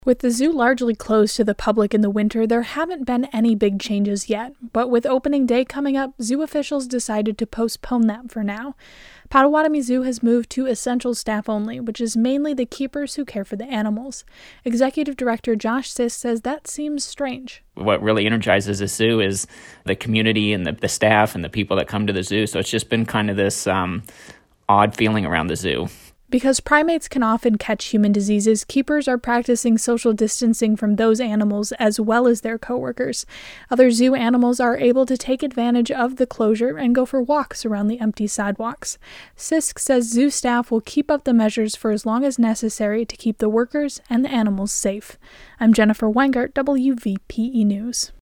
With the zoo largely closed to the public in the winter, there haven't been any big changes yet, but with opening day coming up, zoo officials decided to postpone that for now. Potawatomi Zoo has moved to essential staff only, which is mainly the keepers who care for the animals. Executive Director Josh Sisk says that seems strange. What really energizes a zoo is the community and the staff and the people that come to the zoo, so it's just been kind of this odd feeling around the zoo. Because primates can often catch human diseases, keepers are practicing social distancing from those animals as well as their coworkers. Other zoo animals are able to take advantage of the closure and go for walks around the empty sidewalks. Sisk says zoo staff will keep up the measures for as long as necessary to keep the workers and the animals safe. I'm Jennifer Weingart, WVPE News.